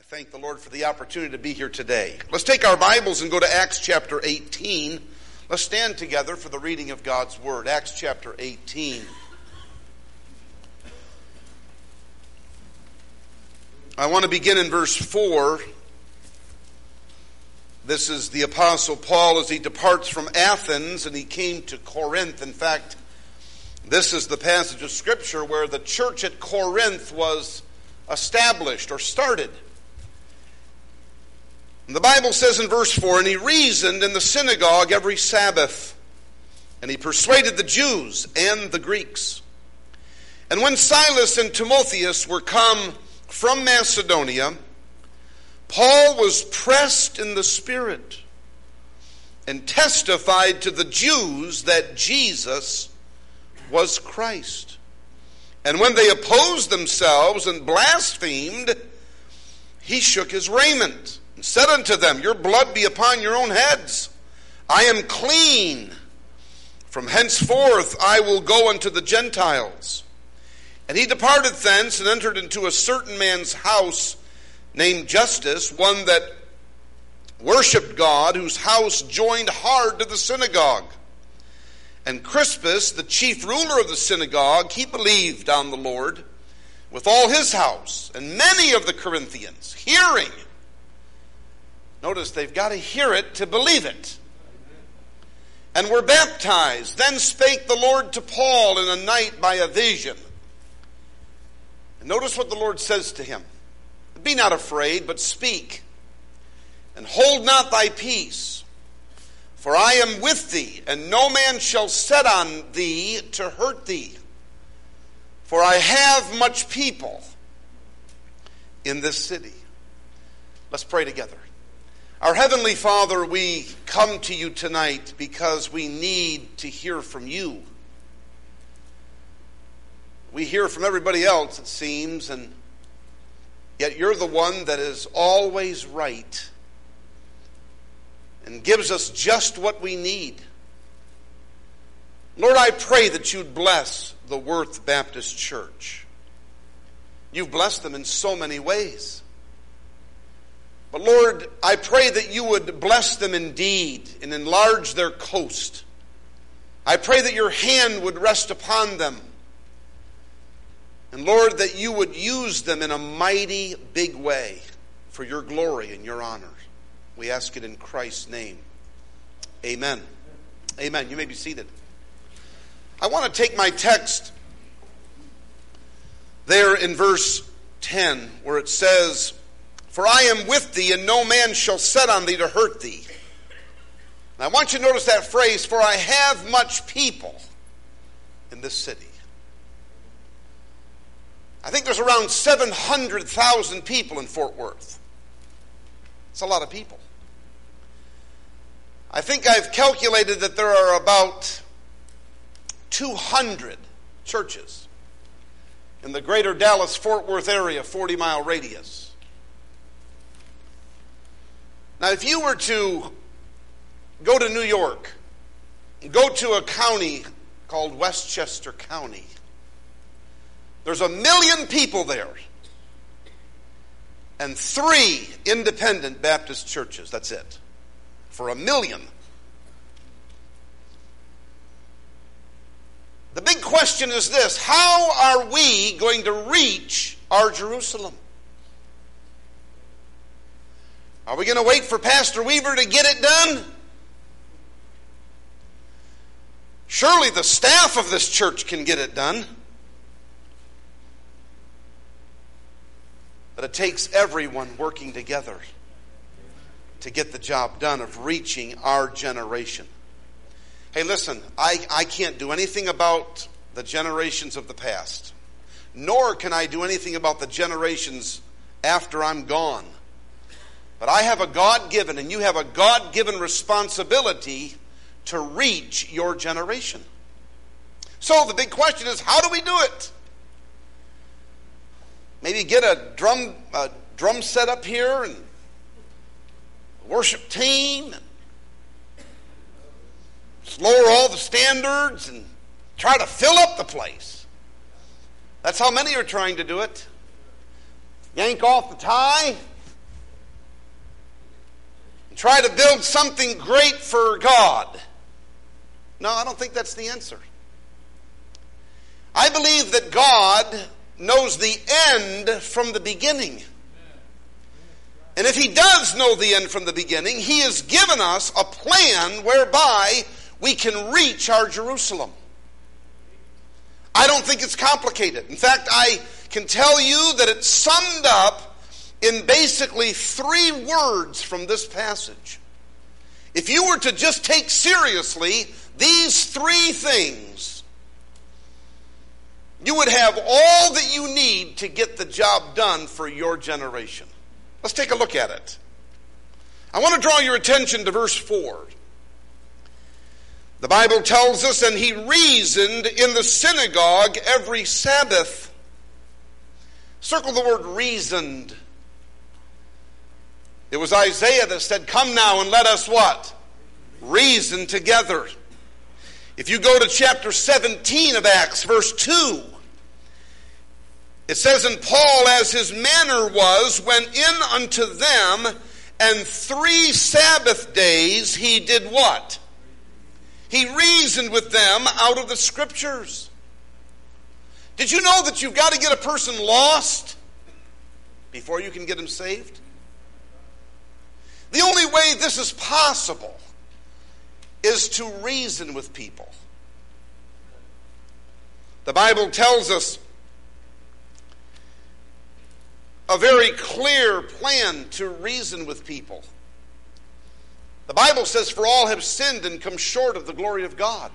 Thank the Lord for the opportunity to be here today. Let's take our Bibles and go to Acts chapter 18. Let's stand together for the reading of God's Word. Acts chapter 18. I want to begin in verse 4. This is the Apostle Paul as he departs from Athens and he came to Corinth. In fact, this is the passage of Scripture where the church at Corinth was established or started. And the Bible says in verse 4, "And he reasoned in the synagogue every Sabbath, and he persuaded the Jews and the Greeks. And when Silas and Timotheus were come from Macedonia, Paul was pressed in the Spirit, and testified to the Jews that Jesus was Christ. And when they opposed themselves and blasphemed, he shook his raiment, and said unto them, Your blood be upon your own heads. I am clean. From henceforth I will go unto the Gentiles. And he departed thence, and entered into a certain man's house, named Justus, one that worshipped God, whose house joined hard to the synagogue. And Crispus, the chief ruler of the synagogue, he believed on the Lord with all his house. And many of the Corinthians, hearing," notice they've got to hear it to believe it, "and were baptized. Then spake the Lord to Paul in a night by a vision." And notice what the Lord says to him. "Be not afraid, but speak, and hold not thy peace. For I am with thee, and no man shall set on thee to hurt thee. For I have much people in this city." Let's pray together. Our Heavenly Father, we come to you tonight because we need to hear from you. We hear from everybody else, it seems, and yet you're the one that is always right and gives us just what we need. Lord, I pray that you'd bless the Worth Baptist Church. You've blessed them in so many ways. But Lord, I pray that you would bless them indeed and enlarge their coast. I pray that your hand would rest upon them. And Lord, that you would use them in a mighty big way for your glory and your honor. We ask it in Christ's name. Amen. Amen. You may be seated. I want to take my text there in verse 10 where it says, "For I am with thee, and no man shall set on thee to hurt thee." And I want you to notice that phrase, "For I have much people in this city." I think there's around 700,000 people in Fort Worth. It's a lot of people. I think I've calculated that there are about 200 churches in the greater Dallas-Fort Worth area, 40-mile radius. Now, if you were to go to New York, go to a county called Westchester County, there's 1 million people there and 3 independent Baptist churches. That's it. For 1 million. The big question is this: how are we going to reach our Jerusalem? Are we going to wait for Pastor Weaver to get it done? Surely the staff of this church can get it done. But it takes everyone working together to get the job done of reaching our generation. Hey, listen, I can't do anything about the generations of the past, nor can I do anything about the generations after I'm gone. But I have a God-given, and you have a God-given responsibility to reach your generation. So the big question is, how do we do it? Maybe get a drum set up here and a worship team, and lower all the standards and try to fill up the place. That's how many are trying to do it. Yank off the tie, try to build something great for God. No, I don't think that's the answer. I believe that God knows the end from the beginning. And if he does know the end from the beginning, he has given us a plan whereby we can reach our Jerusalem. I don't think it's complicated. In fact, I can tell you that it's summed up in basically 3 words from this passage. If you were to just take seriously these 3 things, you would have all that you need to get the job done for your generation. Let's take a look at it. I want to draw your attention to verse 4. The Bible tells us, and he reasoned in the synagogue every Sabbath. Circle the word reasoned. It was Isaiah that said, come now and let us what? Reason together. If you go to chapter 17 of Acts, verse 2, it says, and Paul, as his manner was, went in unto them, and 3 Sabbath days he did what? He reasoned with them out of the Scriptures. Did you know that you've got to get a person lost before you can get him saved? The only way this is possible is to reason with people. The Bible tells us a very clear plan to reason with people. The Bible says, for all have sinned and come short of the glory of God.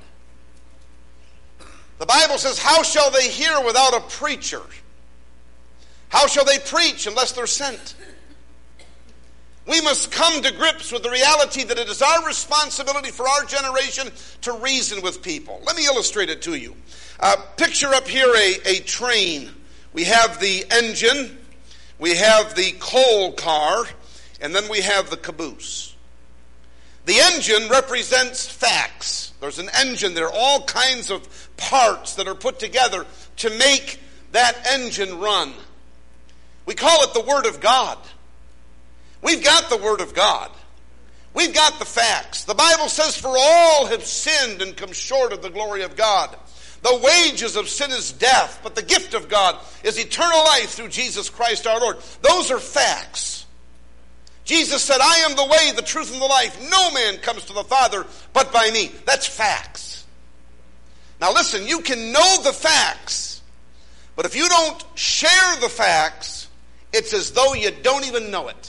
The Bible says, how shall they hear without a preacher? How shall they preach unless they're sent? We must come to grips with the reality that it is our responsibility for our generation to reason with people. Let me illustrate it to you. Picture up here a train. We have the engine, we have the coal car, and then we have the caboose. The engine represents facts. There's an engine. There are all kinds of parts that are put together to make that engine run. We call it the Word of God. We've got the Word of God. We've got the facts. The Bible says, for all have sinned and come short of the glory of God. The wages of sin is death, but the gift of God is eternal life through Jesus Christ our Lord. Those are facts. Jesus said, I am the way, the truth, and the life. No man comes to the Father but by me. That's facts. Now listen, you can know the facts, but if you don't share the facts, it's as though you don't even know it.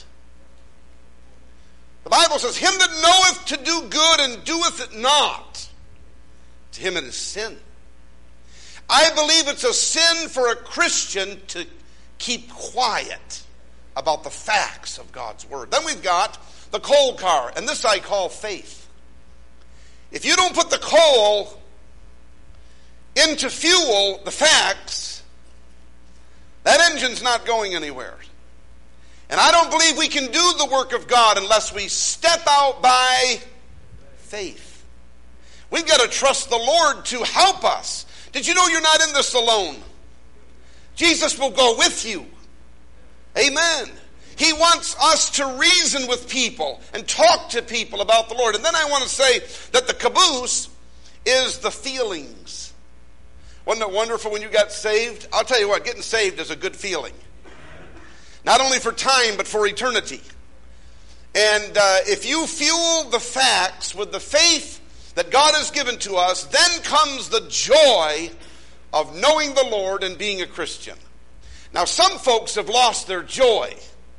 The Bible says, him that knoweth to do good and doeth it not, to him it is sin. I believe it's a sin for a Christian to keep quiet about the facts of God's Word. Then we've got the coal car, and this I call faith. If you don't put the coal into fuel, the facts, that engine's not going anywhere. And I don't believe we can do the work of God unless we step out by faith. We've got to trust the Lord to help us. Did you know you're not in this alone? Jesus will go with you. Amen. He wants us to reason with people and talk to people about the Lord. And then I want to say that the caboose is the feelings. Wasn't it wonderful when you got saved? I'll tell you what, getting saved is a good feeling. Not only for time, but for eternity. And if you fuel the facts with the faith that God has given to us, then comes the joy of knowing the Lord and being a Christian. Now, some folks have lost their joy.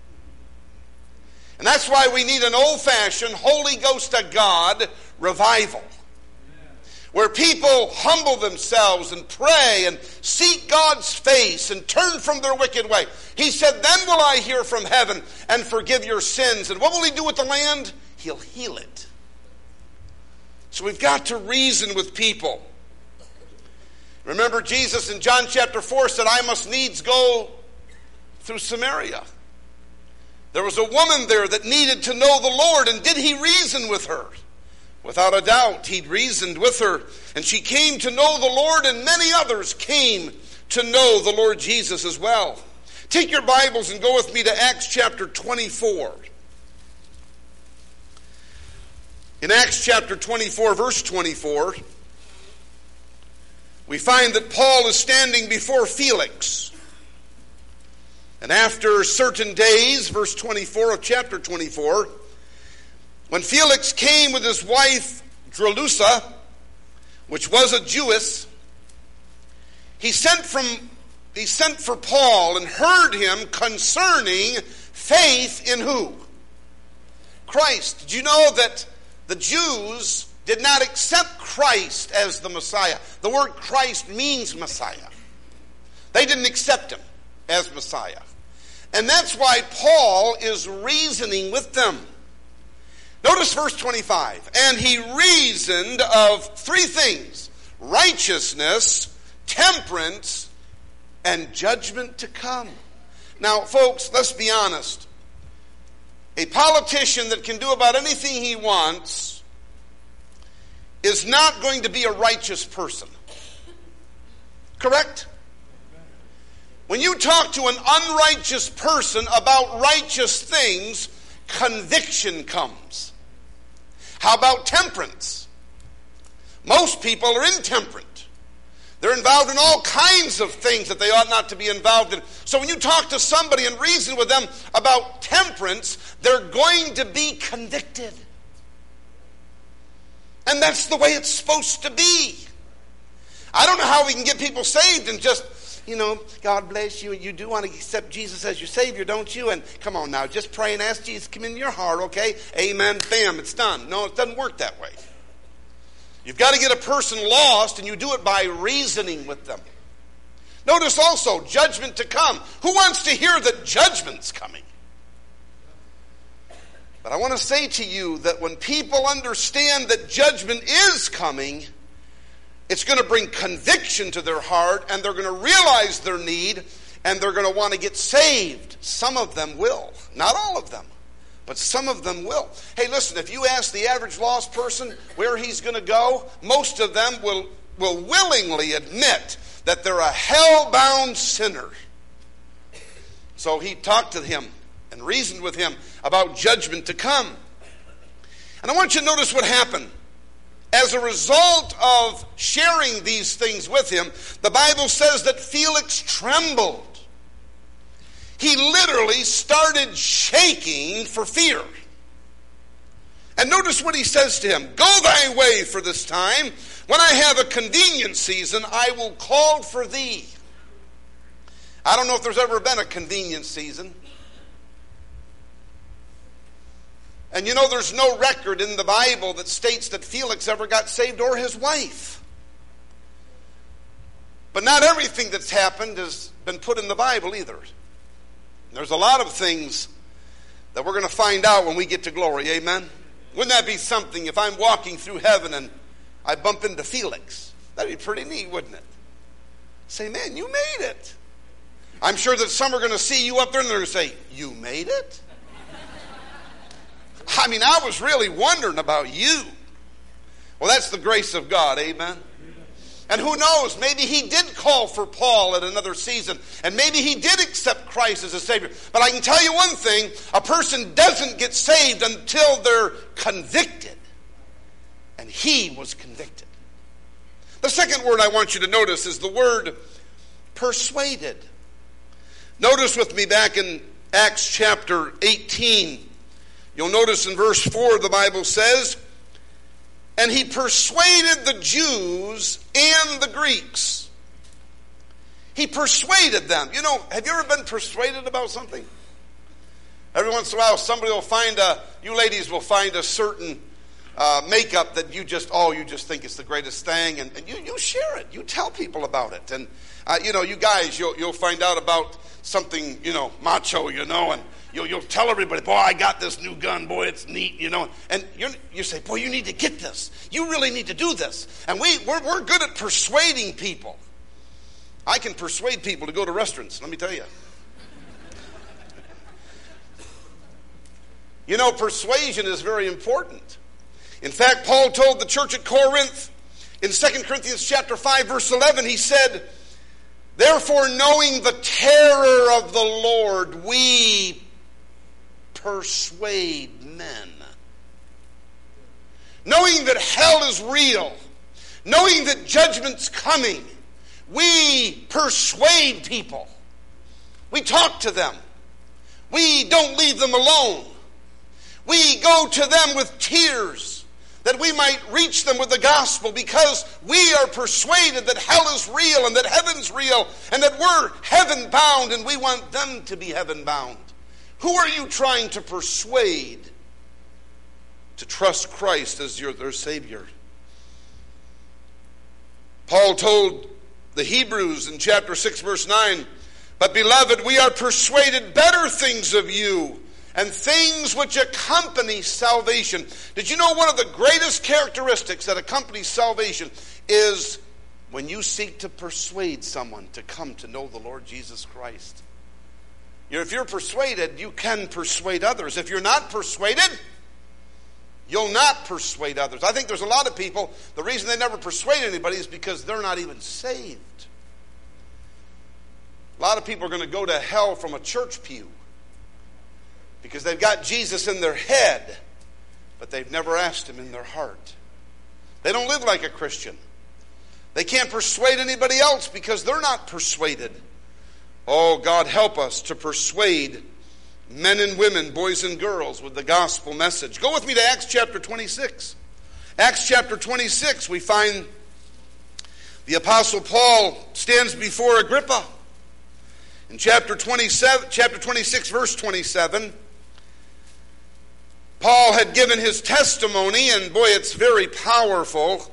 And that's why we need an old-fashioned Holy Ghost of God revival. Where people humble themselves and pray and seek God's face and turn from their wicked way. He said, then will I hear from heaven and forgive your sins. And what will he do with the land? He'll heal it. So we've got to reason with people. Remember, Jesus in John chapter 4 said, I must needs go through Samaria. There was a woman there that needed to know the Lord, and did he reason with her? Without a doubt, he'd reasoned with her, and she came to know the Lord, and many others came to know the Lord Jesus as well. Take your Bibles and go with me to Acts chapter 24. In Acts chapter 24, verse 24, we find that Paul is standing before Felix. And after certain days, verse 24 of chapter 24, when Felix came with his wife Drusilla, which was a Jewess, he sent for Paul and heard him concerning faith in who? Christ. Did you know that the Jews did not accept Christ as the Messiah? The word Christ means Messiah. They didn't accept him as Messiah. And that's why Paul is reasoning with them. Notice verse 25. And he reasoned of three things: righteousness, temperance, and judgment to come. Now, folks, let's be honest. A politician that can do about anything he wants is not going to be a righteous person. Correct? When you talk to an unrighteous person about righteous things, conviction comes. How about temperance? Most people are intemperate. They're involved in all kinds of things that they ought not to be involved in. So when you talk to somebody and reason with them about temperance, they're going to be convicted. And that's the way it's supposed to be. I don't know how we can get people saved and just, God bless you, and you do want to accept Jesus as your Savior, don't you? And come on now, just pray and ask Jesus to come into your heart, okay? Amen, bam, it's done. No, it doesn't work that way. You've got to get a person lost, and you do it by reasoning with them. Notice also, judgment to come. Who wants to hear that judgment's coming? But I want to say to you that when people understand that judgment is coming, it's going to bring conviction to their heart, and they're going to realize their need, and they're going to want to get saved. Some of them will. Not all of them, but some of them will. Hey, listen, if you ask the average lost person where he's going to go, most of them will willingly admit that they're a hell-bound sinner. So he talked to him and reasoned with him about judgment to come. And I want you to notice what happened. As a result of sharing these things with him, the Bible says that Felix trembled. He literally started shaking for fear. And notice what he says to him: "Go thy way for this time. When I have a convenient season, I will call for thee." I don't know if there's ever been a convenient season. And there's no record in the Bible that states that Felix ever got saved, or his wife. But not everything that's happened has been put in the Bible either. There's a lot of things that we're going to find out when we get to glory. Amen? Wouldn't that be something if I'm walking through heaven and I bump into Felix? That'd be pretty neat, wouldn't it? Say, man, you made it. I'm sure that some are going to see you up there and they're going to say, you made it? I was really wondering about you. Well, that's the grace of God, amen? And who knows, maybe he did call for Paul at another season, and maybe he did accept Christ as a Savior. But I can tell you one thing: a person doesn't get saved until they're convicted. And he was convicted. The second word I want you to notice is the word persuaded. Notice with me back in Acts chapter 18. You'll notice in verse 4 the Bible says, "And he persuaded the Jews and the Greeks." He persuaded them. Have you ever been persuaded about something? Every once in a while somebody will you ladies will find a certain makeup that you just think it's the greatest thing, and you share it. You tell people about it. And you guys, you'll find out about something, macho, and you'll tell everybody, boy, I got this new gun, boy, it's neat, and you say, boy, you need to get this. You really need to do this. And we're good at persuading people. I can persuade people to go to restaurants, let me tell you. Persuasion is very important. In fact, Paul told the church at Corinth in 2 Corinthians chapter 5, verse 11, he said, "Therefore, knowing the terror of the Lord, we persuade men." knowing that hell is real, knowing that judgment's coming, we persuade people. We talk to them. We don't leave them alone. We go to them with tears that we might reach them with the gospel, because we are persuaded that hell is real and that heaven's real and that we're heaven bound and we want them to be heaven bound. Who are you trying to persuade to trust Christ as their Savior? Paul told the Hebrews in chapter 6 verse 9, "But beloved, we are persuaded better things of you, and things which accompany salvation." Did you know one of the greatest characteristics that accompanies salvation is when you seek to persuade someone to come to know the Lord Jesus Christ? If you're persuaded, you can persuade others. If you're not persuaded, you'll not persuade others. I think there's a lot of people, the reason they never persuade anybody is because they're not even saved. A lot of people are going to go to hell from a church pew because they've got Jesus in their head, but they've never asked him in their heart. They don't live like a Christian. They can't persuade anybody else because they're not persuaded. Oh, God, help us to persuade men and women, boys and girls, with the gospel message. Go with me to Acts chapter 26. Acts chapter 26, we find the Apostle Paul stands before Agrippa. In chapter 26, verse 27, Paul had given his testimony, and boy, it's very powerful.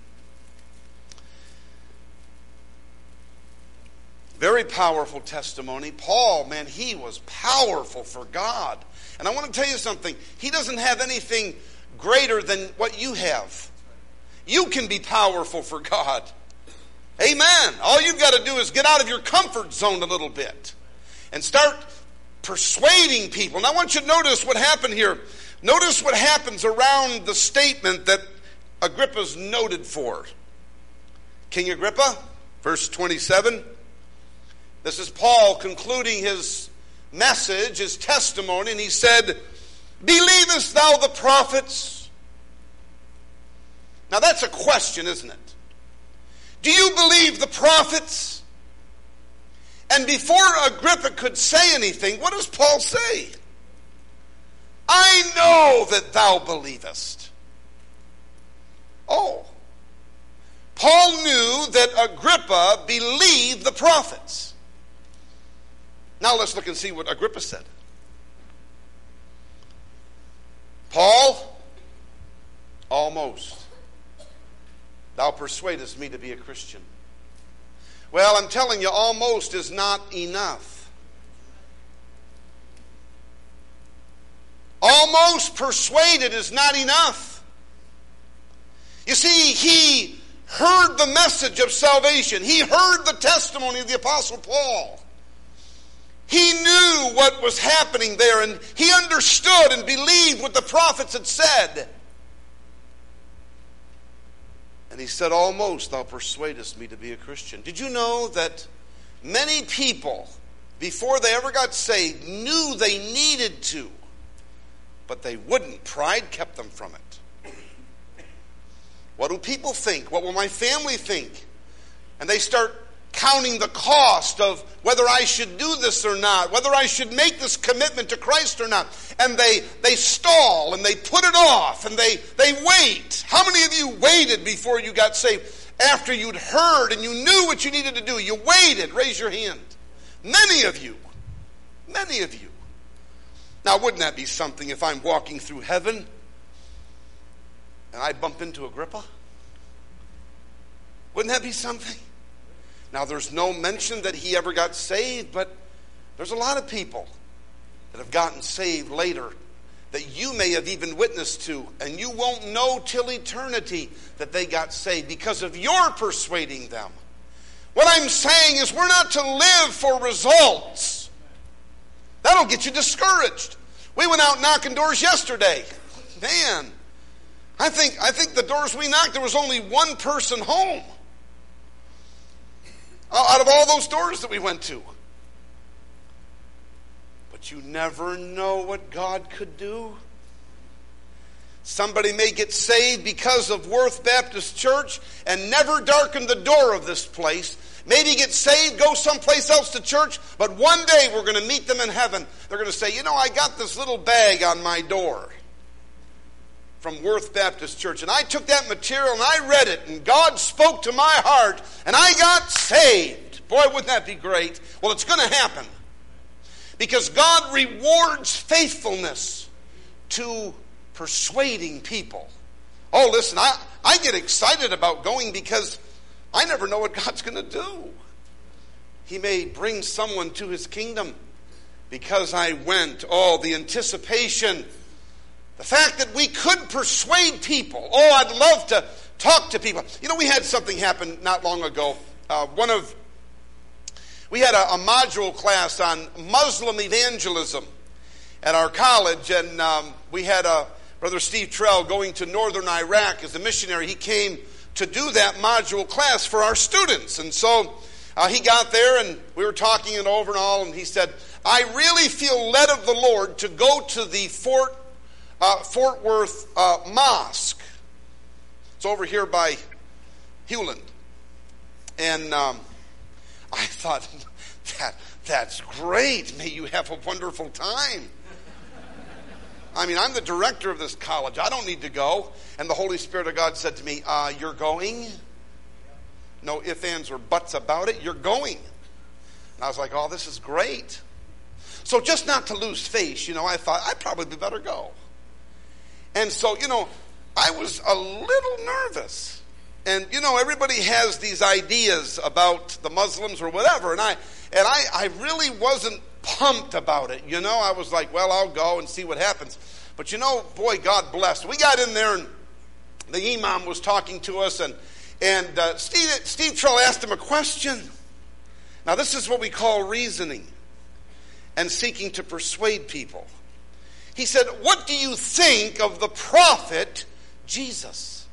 Very powerful testimony. Paul, man, he was powerful for God. And I want to tell you something. He doesn't have anything greater than what you have. You can be powerful for God. Amen. All you've got to do is get out of your comfort zone a little bit and start persuading people. And I want you to notice what happened here. Notice what happens around the statement that Agrippa's noted for. King Agrippa, verse 27. This is Paul concluding his message, his testimony, and he said, "Believest thou the prophets?" Now that's a question, isn't it? Do you believe the prophets? And before Agrippa could say anything, what does Paul say? "I know that thou believest." Oh. Paul knew that Agrippa believed the prophets. Now let's look and see what Agrippa said. "Paul, almost thou persuadest me to be a Christian." Well, I'm telling you, almost is not enough. Almost persuaded is not enough. You see, he heard the message of salvation. He heard the testimony of the Apostle Paul. He knew what was happening there, and he understood and believed what the prophets had said. And he said, "Almost thou persuadest me to be a Christian." Did you know that many people, before they ever got saved, knew they needed to, but they wouldn't? Pride kept them from it. What do people think? What will my family think? And they start counting the cost of whether I should do this or not, whether I should make this commitment to Christ or not. And they stall and they put it off and they wait. How many of you waited before you got saved? After you'd heard and you knew what you needed to do, you waited. Raise your hand. Many of you. Many of you. Now, wouldn't that be something if I'm walking through heaven and I bump into Agrippa? Wouldn't that be something? Now, there's no mention that he ever got saved, but there's a lot of people that have gotten saved later that you may have even witnessed to, and you won't know till eternity that they got saved because of your persuading them. What I'm saying is we're not to live for results. That'll get you discouraged. We went out knocking doors yesterday. Man, I think the doors we knocked, there was only one person home out of all those doors that we went to. But you never know what God could do. Somebody may get saved because of Worth Baptist Church and never darken the door of this place. Maybe get saved, go someplace else to church, but one day we're going to meet them in heaven. They're going to say, I got this little bag on my door from Worth Baptist Church, and I took that material and I read it, and God spoke to my heart, and I got saved. Boy, wouldn't that be great? Well, it's going to happen because God rewards faithfulness to persuading people. Oh, listen, I get excited about going because I never know what God's going to do. He may bring someone to his kingdom because I went. Oh, the anticipation. The fact that we could persuade people. Oh, I'd love to talk to people. We had something happen not long ago. We had a module class on Muslim evangelism at our college, and we had Brother Steve Trell going to northern Iraq as a missionary. He came to do that module class for our students. And so he got there, and we were talking it over and all, and he said, I really feel led of the Lord to go to the Fort Worth Mosque. It's over here by Hewland. And I thought, that's great. May you have a wonderful time. I'm the director of this college. I don't need to go. And the Holy Spirit of God said to me, you're going? No ifs, ands, or buts about it. You're going. And I was like, oh, this is great. So just not to lose face, I thought I'd probably better go. And so, I was a little nervous. And, everybody has these ideas about the Muslims or whatever. And I really wasn't pumped about it. I was like, well, I'll go and see what happens. But boy, God bless. We got in there, and the imam was talking to us, and Steve Trell asked him a question. Now, this is what we call reasoning and seeking to persuade people. He said, what do you think of the prophet Jesus?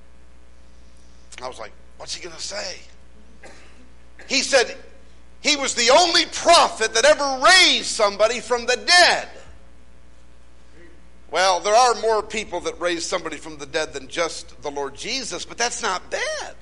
I was like, what's he going to say? He said, he was the only prophet that ever raised somebody from the dead. Well, there are more people that raise somebody from the dead than just the Lord Jesus, but that's not bad.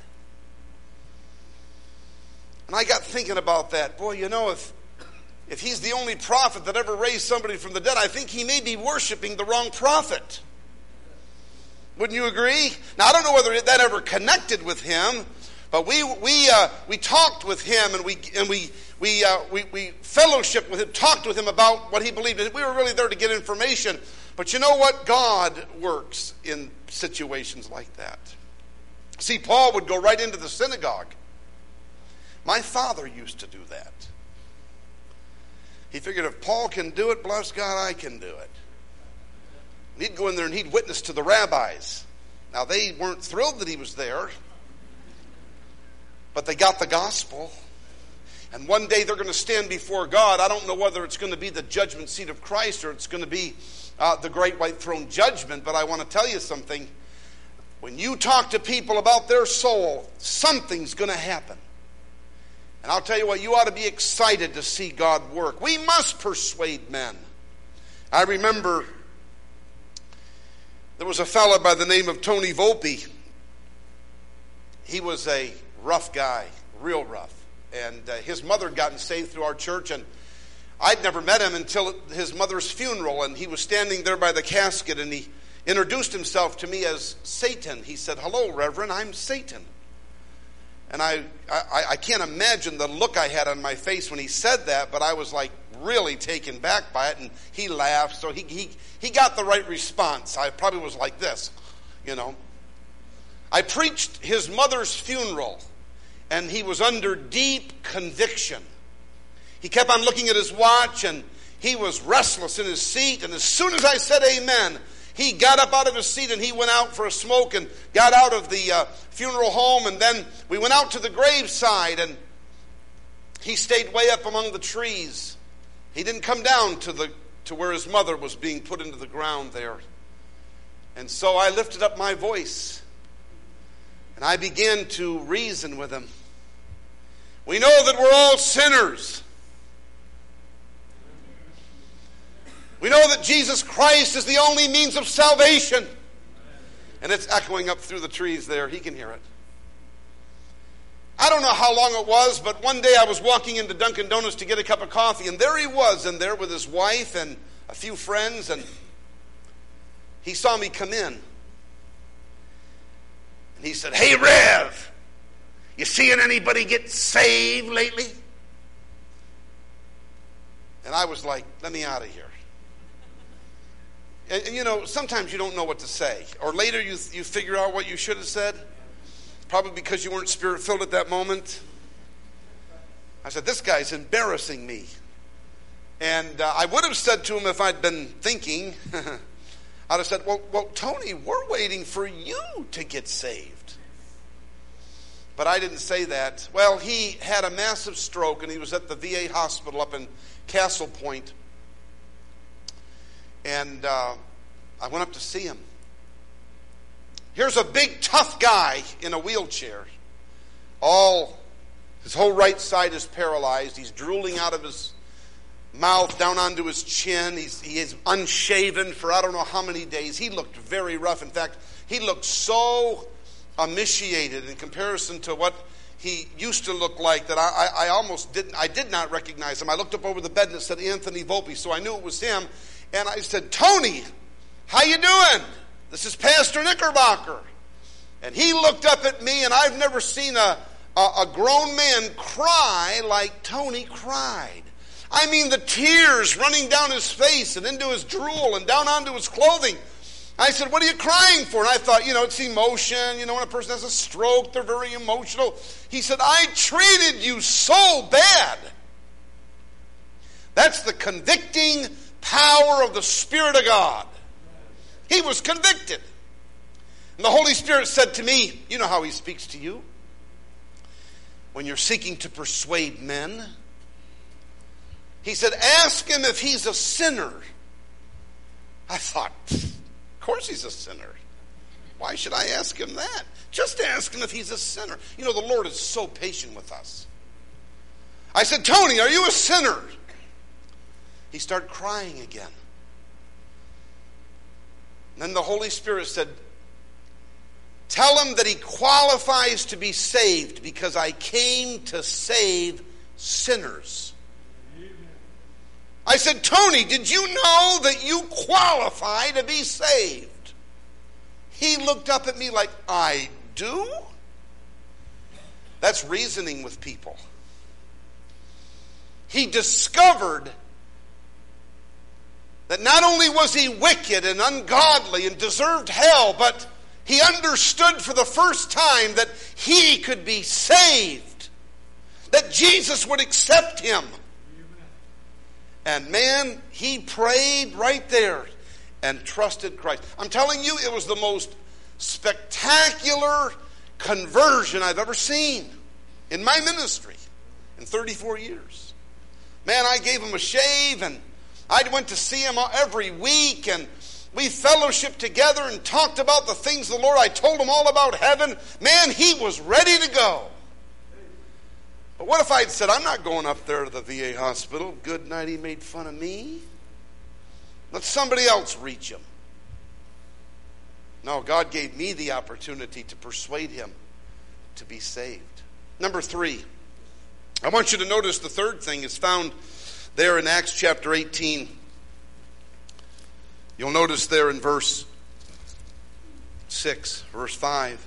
And I got thinking about that. Boy, if he's the only prophet that ever raised somebody from the dead, I think he may be worshiping the wrong prophet. Wouldn't you agree? Now, I don't know whether that ever connected with him, but we talked with him, and we fellowshiped with him, talked with him about what he believed in. We were really there to get information. But you know what? God works in situations like that. See, Paul would go right into the synagogue. My father used to do that. He figured if Paul can do it, bless God, I can do it. And he'd go in there and he'd witness to the rabbis. Now, they weren't thrilled that he was there, but they got the gospel. And one day they're going to stand before God. I don't know whether it's going to be the judgment seat of Christ or it's going to be the great white throne judgment. But I want to tell you something. When you talk to people about their soul, something's going to happen. And I'll tell you what, you ought to be excited to see God work. We must persuade men. I remember there was a fellow by the name of Tony Volpe. He was a rough guy, real rough. And his mother had gotten saved through our church, and I'd never met him until his mother's funeral, and he was standing there by the casket, and he introduced himself to me as Satan. He said, "Hello, Reverend, I'm Satan." And I can't imagine the look I had on my face when he said that, but I was like really taken back by it, and he laughed, so he got the right response. I probably was like this, I preached his mother's funeral, and he was under deep conviction. He kept on looking at his watch, and he was restless in his seat, and as soon as I said amen, he got up out of his seat and he went out for a smoke and got out of the funeral home, and then we went out to the graveside, and he stayed way up among the trees. He didn't come down to where his mother was being put into the ground there. And so I lifted up my voice and I began to reason with him. We know that we're all sinners. We know that Jesus Christ is the only means of salvation. And it's echoing up through the trees there. He can hear it. I don't know how long it was, but one day I was walking into Dunkin' Donuts to get a cup of coffee, and there he was in there with his wife and a few friends, and he saw me come in. And he said, "Hey, Rev, you seeing anybody get saved lately?" And I was like, "Let me out of here." And you know, sometimes you don't know what to say. Or later you figure out what you should have said. Probably because you weren't spirit-filled at that moment. I said, "This guy's embarrassing me." And I would have said to him if I'd been thinking, I'd have said, well, Tony, we're waiting for you to get saved. But I didn't say that. Well, he had a massive stroke, and he was at the VA hospital up in Castle Point. And I went up to see him. Here's a big, tough guy in a wheelchair. His whole right side is paralyzed. He's drooling out of his mouth down onto his chin. He is unshaven for I don't know how many days. He looked very rough. In fact, he looked so emaciated in comparison to what he used to look like that I did not recognize him. I looked up over the bed and it said Anthony Volpe, so I knew it was him. And I said, "Tony, how you doing? This is Pastor Knickerbocker." And he looked up at me, and I've never seen a grown man cry like Tony cried. I mean, the tears running down his face and into his drool and down onto his clothing. I said, "What are you crying for?" And I thought, it's emotion. When a person has a stroke, they're very emotional. He said, "I treated you so bad." That's the convicting power of the Spirit of God. He was convicted. And the Holy Spirit said to me, you know how he speaks to you? When you're seeking to persuade men. He said, "Ask him if he's a sinner." I thought, of course he's a sinner. Why should I ask him that? Just ask him if he's a sinner. The Lord is so patient with us. I said, "Tony, are you a sinner?" He started crying again. And then the Holy Spirit said, "Tell him that he qualifies to be saved because I came to save sinners." I said, "Tony, did you know that you qualify to be saved?" He looked up at me like, "I do?" That's reasoning with people. He discovered that not only was he wicked and ungodly and deserved hell, but he understood for the first time that he could be saved, that Jesus would accept him. And man, he prayed right there and trusted Christ. I'm telling you, it was the most spectacular conversion I've ever seen in my ministry in 34 years. Man, I gave him a shave, and I went to see him every week, and we fellowshiped together and talked about the things of the Lord. I told him all about heaven. Man, he was ready to go. But what if I'd said, "I'm not going up there to the VA hospital. Good night, he made fun of me. Let somebody else reach him." No, God gave me the opportunity to persuade him to be saved. Number 3, I want you to notice the third thing is found there in Acts chapter 18. You'll notice there in verse 6, verse 5.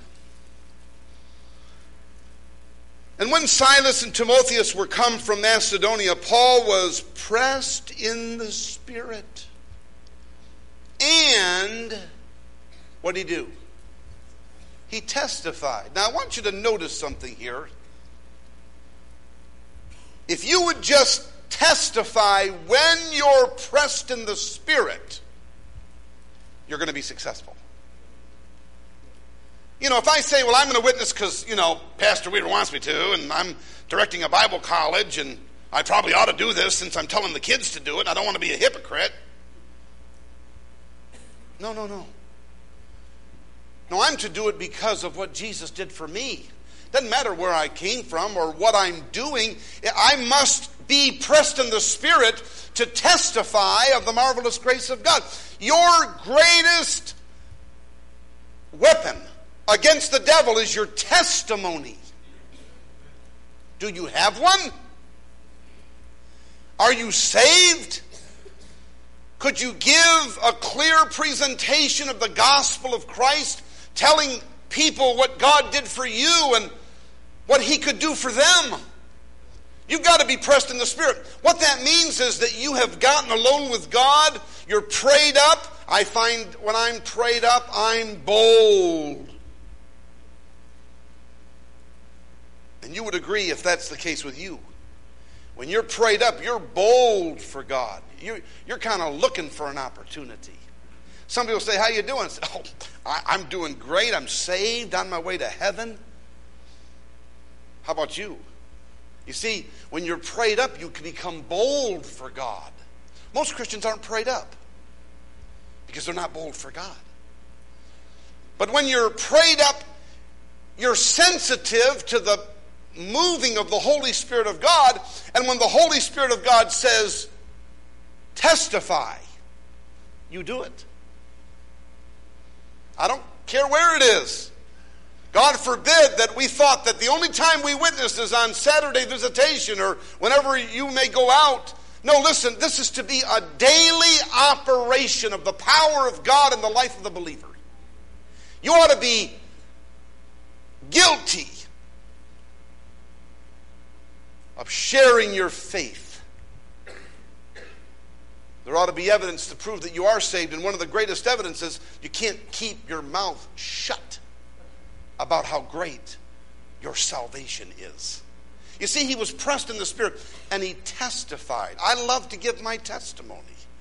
"And when Silas and Timotheus were come from Macedonia, Paul was pressed in the Spirit. And what did he do? He testified." Now I want you to notice something here. If you would just testify when you're pressed in the Spirit, you're going to be successful. If I say, "Well, I'm going to witness because, Pastor Weaver wants me to, and I'm directing a Bible college, and I probably ought to do this since I'm telling the kids to do it, and I don't want to be a hypocrite." No. No, I'm to do it because of what Jesus did for me. Doesn't matter where I came from or what I'm doing. I must be pressed in the Spirit to testify of the marvelous grace of God. Your greatest weapon against the devil is your testimony. Do you have one? Are you saved? Could you give a clear presentation of the gospel of Christ, telling people what God did for you and what he could do for them? You've got to be pressed in the Spirit. What that means is that you have gotten alone with God. You're prayed up. I find when I'm prayed up, I'm bold. And you would agree if that's the case with you. When you're prayed up, you're bold for God. You're kind of looking for an opportunity. Some people say, how you doing? Say, I'm doing great. I'm saved, on my way to heaven. How about you? You see, when you're prayed up, you can become bold for God. Most Christians aren't prayed up because they're not bold for God. But when you're prayed up, you're sensitive to the moving of the Holy Spirit of God. And when the Holy Spirit of God says, testify, you do it. I don't care where it is. God forbid that we thought that the only time we witnessed is on Saturday visitation or whenever you may go out. No, listen, this is to be a daily operation of the power of God in the life of the believer. You ought to be guilty of sharing your faith. There ought to be evidence to prove that you are saved, and one of the greatest evidences, you can't keep your mouth shut about how great your salvation is. You see, he was pressed in the Spirit, and he testified. I love to give my testimony.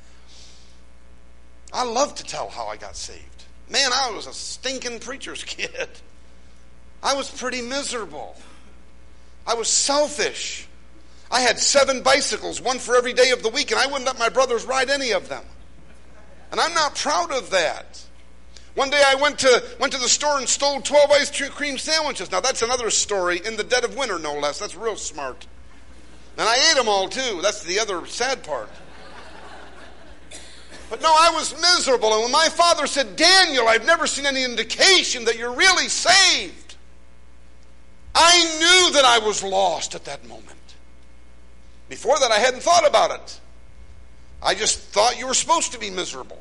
I love to tell how I got saved. Man, I was a stinking preacher's kid. I was pretty miserable. I was selfish. I had 7 bicycles, one for every day of the week, and I wouldn't let my brothers ride any of them. And I'm not proud of that. One day I went to the store and stole 12 ice cream sandwiches. Now that's another story, in the dead of winter no less. That's real smart. And I ate them all too. That's the other sad part. But no, I was miserable. And when my father said, Daniel, I've never seen any indication that you're really saved, I knew that I was lost at that moment. Before that, I hadn't thought about it. I just thought you were supposed to be miserable.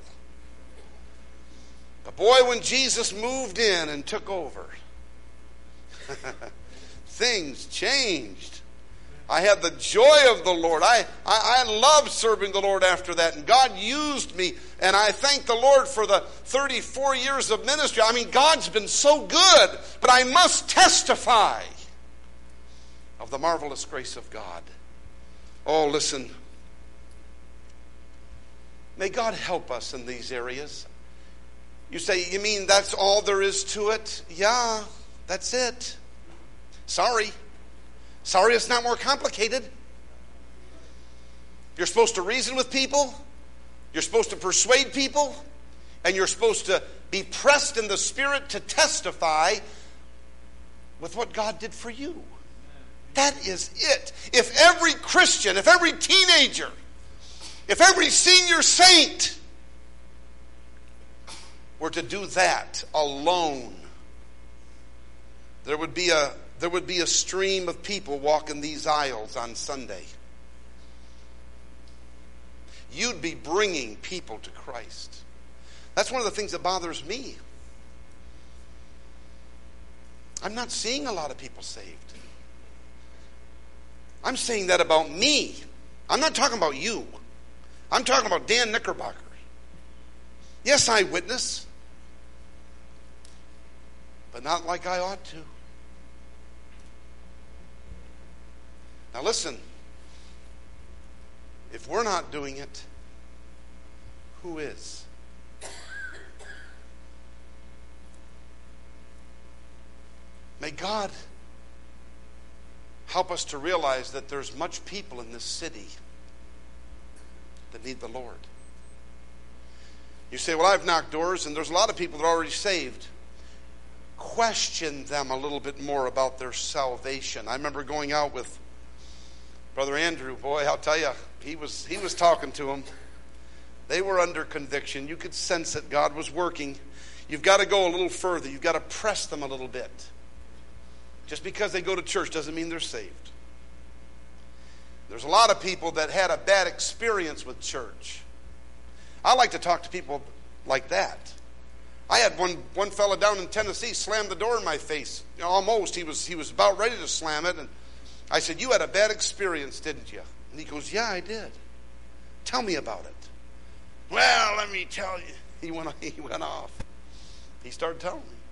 But boy, when Jesus moved in and took over, things changed. I had the joy of the Lord. I loved serving the Lord after that. And God used me. And I thank the Lord for the 34 years of ministry. I mean, God's been so good. But I must testify of the marvelous grace of God. Oh, listen. May God help us in these areas. You say, you mean that's all there is to it? Yeah, that's it. Sorry. Sorry, it's not more complicated. You're supposed to reason with people. You're supposed to persuade people. And you're supposed to be pressed in the Spirit to testify with what God did for you. That is it. If every Christian, if every teenager, if every senior saint were to do that alone, there would be a stream of people walking these aisles on Sunday. You'd be bringing people to Christ. That's one of the things that bothers me. I'm not seeing a lot of people saved. I'm saying that about me. I'm not talking about you. I'm talking about Dan Knickerbocker. Yes, I witness, but not like I ought to. Now listen, if we're not doing it, who is? May God help us to realize that there's much people in this city that need the Lord. You say, well, I've knocked doors, and there's a lot of people that are already saved. Question them a little bit more about their salvation. I remember going out with Brother Andrew. Boy, I'll tell you, he was talking to them. They were under conviction. You could sense that God was working. you've got to go a little further. You've got to press them a little bit. Just because they go to church doesn't mean they're saved. There's a lot of people that had a bad experience with church. I like to talk to people like that. I had one fella down in Tennessee slam the door in my face. Almost. He was about ready to slam it. And I said, "You had a bad experience, didn't you?" And he goes, "Yeah, I did." "Tell me about it." "Well, let me tell you." He went off. He started telling me.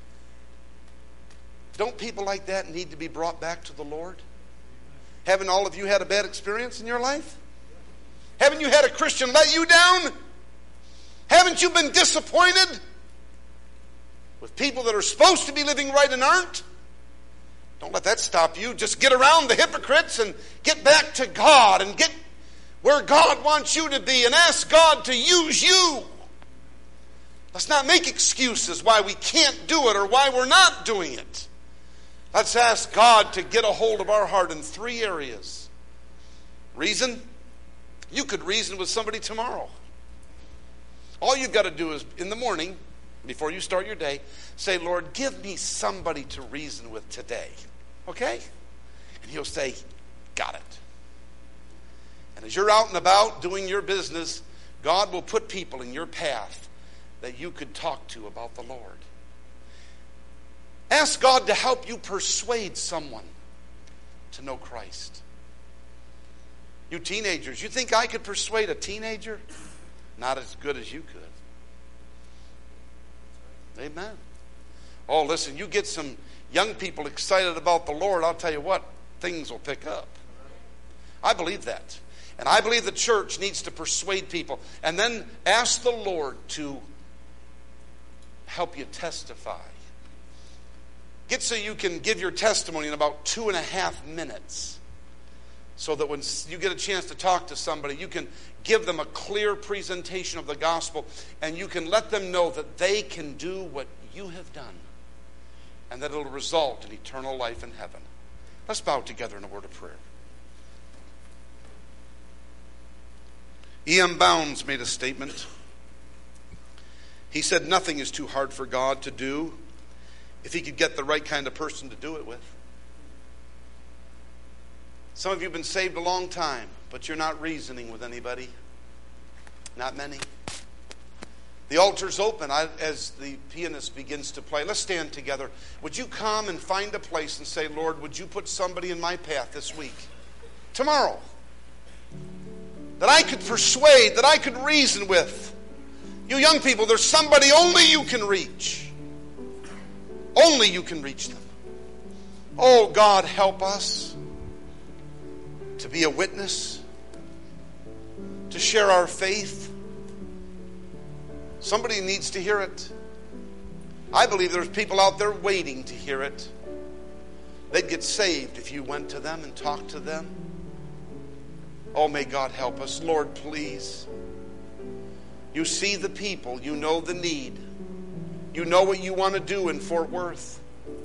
Don't people like that need to be brought back to the Lord? Haven't all of you had a bad experience in your life? Haven't you had a Christian let you down? Haven't you been disappointed with people that are supposed to be living right and aren't? Don't let that stop you. Just get around the hypocrites and get back to God and get where God wants you to be and ask God to use you. Let's not make excuses why we can't do it or why we're not doing it. Let's ask God to get a hold of our heart in 3 areas. Reason. You could reason with somebody tomorrow. All you've got to do is, in the morning, before you start your day, say, "Lord, give me somebody to reason with today." Okay? And He'll say, "Got it." And as you're out and about doing your business, God will put people in your path that you could talk to about the Lord. Ask God to help you persuade someone to know Christ. You teenagers, you think I could persuade a teenager? Not as good as you could. Amen. Oh, listen, you get some young people excited about the Lord, I'll tell you what, things will pick up. I believe that. And I believe the church needs to persuade people. And then ask the Lord to help you testify. Get so you can give your testimony in about 2.5 minutes. So that when you get a chance to talk to somebody, you can give them a clear presentation of the gospel. And you can let them know that they can do what you have done. And that it will result in eternal life in heaven. Let's bow together in a word of prayer. E.M. Bounds made a statement. He said, "Nothing is too hard for God to do if He could get the right kind of person to do it with." Some of you have been saved a long time, but you're not reasoning with anybody. Not many. The altar's open as the pianist begins to play. Let's stand together. Would you come and find a place and say, "Lord, would you put somebody in my path this week, tomorrow, that I could persuade, that I could reason with?" You young people, there's somebody only you can reach. Only you can reach them. Oh, God, help us to be a witness, to share our faith. Somebody needs to hear it. I believe there's people out there waiting to hear it. They'd get saved if you went to them and talked to them. Oh, may God help us. Lord, please. You see the people. You know the need. You know what you want to do in Fort Worth.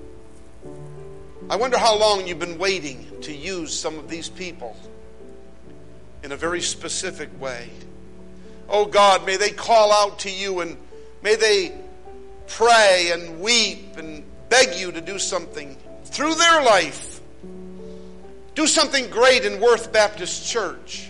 I wonder how long you've been waiting to use some of these people in a very specific way. Oh God, may they call out to you and may they pray and weep and beg you to do something through their life. Do something great in Worth Baptist Church.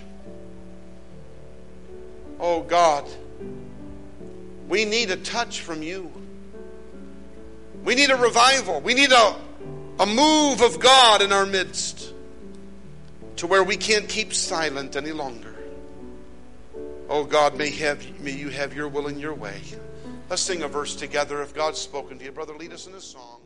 Oh God, we need a touch from you. We need a revival. We need a move of God in our midst to where we can't keep silent any longer. Oh God, may you have your will and your way. Let's sing a verse together. If God's spoken to you, brother, lead us in a song.